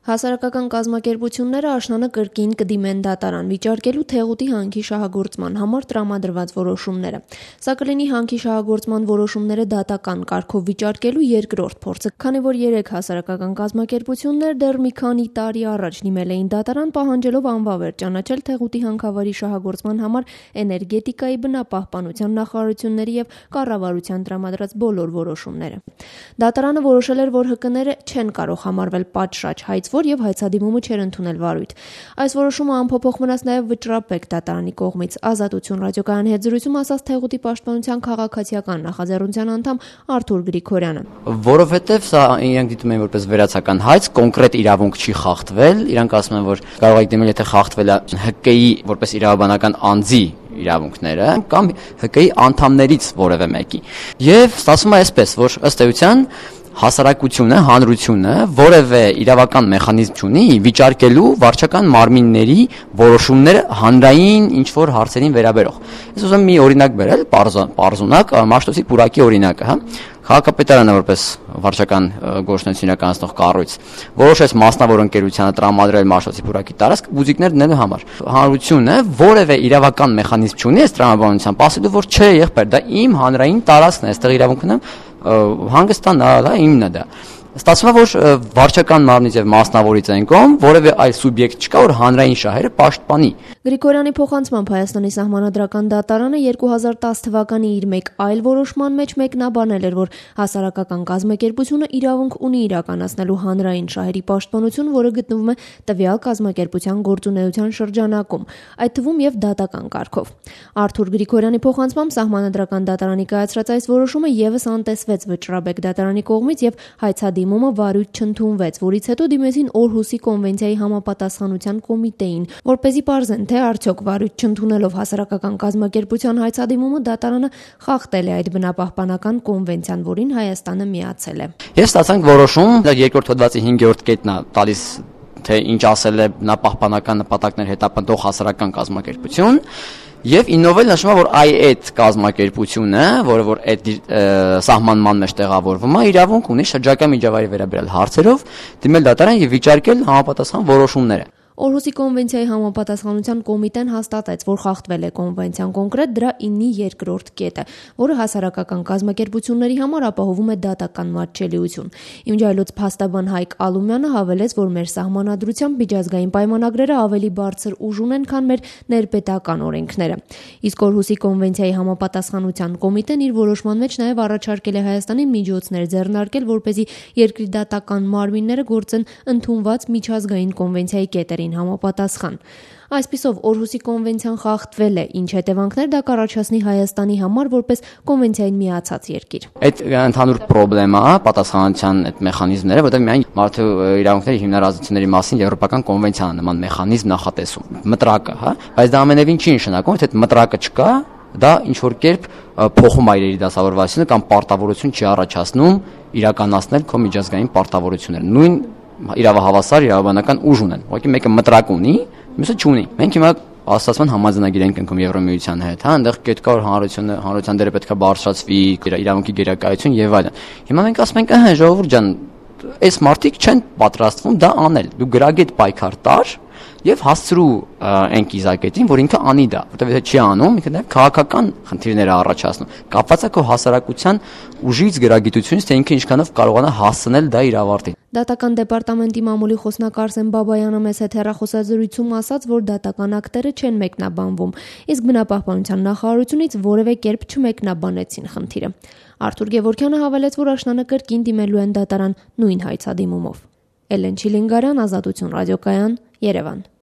Հասարակական կազմակերպությունները աշնանը կրկին կդիմեն դատարան վիճարկելու Թեղուտի հանքի շահագործման համար տրամադրված որոշումները։ Սա կլինի հանքի շահագործման որոշումները դատական կարգով վիճարկելու երկրորդ փորձը, քանի որ 3 հասարակական կազմակերպություններ դեռ մի քանի տարի առաջ դիմել էին դատարան, պահանջելով անվավեր ճանաչել Թեղուտի հանքավարի շահագործման համար էներգետիկայի, բնապահպանության նախարարությունների եւ կառավարության տրամադրած բոլոր որոշումները։ Դատարանը որոշել էր, որ ՀԿ-ները չեն կարող համարվել պատշաճ հայցվոր եւ հայցադիմումը չեր ընդունել վարույթ։ Այս որոշումը անփոփոխ մնաց նաեւ Վճռաբեկ դատարանի կողմից։ Ազատություն ռադիոկայանի հետ զրույցում ասաց Թեղուտի պաշտպանության քաղաքացիական նախաձեռնության անդամ Արթուր Գրիգորյանը։ Որովհետեւ սա իրենք դիտում են որպես վերացական հայց, կոնկրետ իրավունք չի խախտվել, իրանք ասում են, որ կարող եք դիմել, եթե խախտվել է ՀԿ-ի որպես իրավաբանական անձի իրավունքները կամ ՀԿ-ի անդամներից որևէ մեկի։ Եվ ստացվում է այսպես, որ ըստ էության հասարակությունը, հանրությունը որևէ իրավական մեխանիզմ չունի վիճարկելու վարչական մարմինների որոշումները հանրային ինչ-որ հարցերին վերաբերող։ Ես ուզում եմ մի օրինակ բերել, պարզունակ, Մաշտոցի պուրակի օրինակը, հա։ Քաղաքապետարանը որպես վարչական գործունեություն իրականացնող կառույց որոշեց մասնավոր ընկերությանը տրամադրել Մաշտոցի պուրակի տարածք բուզիկներ դնելու համար։ Հանրությունը որևէ իրավական մեխանիզմ չունի այս տրամաբանությամբ, ասելու որ չէ, եղբայր, դա իմ հանրային տարածքն է, այստեղ իրավունք ունեմ հանգստանալ, իմն է դա։ Ստացվում է, որ վարչական մարմնից եւ մասնավորից են կողմ որևէ այլ սուբյեկտ չկա, որ հանրային շահերը պաշտպանի։ Գրիգորյանի փոխանցմամբ Հայաստանի Սահմանադրական դատարանը 2010 թվականի իր մեկ այլ որոշման մեջ մեկնաբանել էր, որ հասարակական կազմակերպությունը իրավունք ունի իրականացնելու հանրային շահերի պաշտպանություն, որը գտնվում է տվյալ կազմակերպության գործունեության շրջանակում, այդ թվում եւ դատական կարգով։ Արթուր Գրիգորյանի փոխանցմամբ Սահմանադրական դատարանի կայացրած այս որոշումը եւս անտեսվեց Վճռաբեկ դատարանի կողմից եւ հայցադիմումը վարույթ չընդունվեց, որից հետո դիմեցին Օրհուսի կոնվենցիայի համապատասխանության կոմիտեին, որպեսզի պարզեն, թե արդյոք վարույթ չընդունելով հասարակական կազմակերպության հայցադիմումը դատարանը խախտել է այդ բնապահպանական կոնվենցիան, որին Հայաստանը միացել է։ Եվ ստացանք որոշում, երկրորդ հոդվածի 5-րդ կետն է տալիս, թե ինչ ասել է բնապահպանական նպատակներ հետապնդող հասարակական կազմակերպություն, եւ իննովել նշվում է, որ այդ կազմակերպությունը, որը որ այդ սահմանման մեջ տեղավորվում է, իրավունք ունի շրջակա միջավայրի վերաբերյալ հարցերով դիմել դատարան եւ վիճարկել համապատասխան որոշումները։ Օրհուսի կոնվենցիայի համապատասխանության կոմիտեն հաստատեց, որ խախտվել է կոնվենցիան, կոնկրետ դրա 9-ի երկրորդ կետը, որը հասարակական կազմակերպությունների համար ապահովում է դատական մատչելիություն։ Իմջայլոց փաստաբան Հայկ Ալումյանը հավելեց, որ մեր սահմանադրությամբ միջազգային պայմանագրերը ավելի բարձր ուժ ունեն, քան մեր ներպետական օրենքները։ Իսկ Օրհուսի կոնվենցիայի համապատասխանության կոմիտեն իր որոշման մեջ նաև առաջարկել է Հայաստանին միջոցներ ձեռնարկել, որպեսզի երկրի դատական մարմինները գործեն ընդունված միջազգային կոնվենցիայի կետերին համապատասխան։ Այսպիսով Օրհուսի կոնվենցիան խախտվել է, ինչ հետևանքներ դա կառաջացնի Հայաստանի համար որպես կոնվենցիային միացած երկիր։ Այդ ընդհանուր խնդրեմա է պատասխանատվության այդ մեխանիզմները, որտեղ միայն մարդու իրավունքների հիմնարարությունների մասին եվրոպական կոնվենցիան նման մեխանիզմ նախատեսում, մտրակը, հա, բայց դա ամենևին չի նշանակում, թե այդ մտրակը չկա, դա ինչ որ կերպ փոխում է իրերի դասավորվածությունը կամ պարտավորություն չի առաջացնում իրականացնել քո միջազգային պարտավորությունները։ Նույն իրավահավասար իրավաբանական ուժ ունեն։ Ուղղակի մեկը մտրակ ունի, մյուսը չունի։ Մենք հիմա ասացման համաձայնագիր ենք կնքում Եվրոմիության հետ, հա, այնտեղ պետք է որ հանրության դերը պետք է բարձրացվի, իրավունքի գերակայություն եւ այլն։ Հիմա մենք ասում ենք, ժողովուրդ ջան, այս մարդիկ չեն պատրաստվում դա անել։ Դու գրագետ պայքար տար եւ հասցրու այն կիզակետին, որ ինքը անի դա, որտեղ եթե չի անում, ինքը նաև քաղաքական խնդիրներ է առաջացնում։ Կապված է քո հասարակության ուժից, գրագիտությունից, թե ինքը ինչքանով կարողանա հասցնել դա իր ավարտին։ Դատական դեպարտամենտի մամուլի խոսնակ Արսեն Բաբայանը մեծ հետ հեռախոսազրույցում ասաց, որ դատական ակտերը չեն մեկնաբանվում, իսկ բնապահպանության նախարարությունից որևէ կերպ չմեկնաբանեցին խնդիրը։ Արթուր Գևորգյանը հավելեց, որ աշնանը կրկին դիմելու են դատարան նույն հայցադիմումով։ Էլեն Չիլինգարյան, Ազատություն ռադիոկայան, Երևան։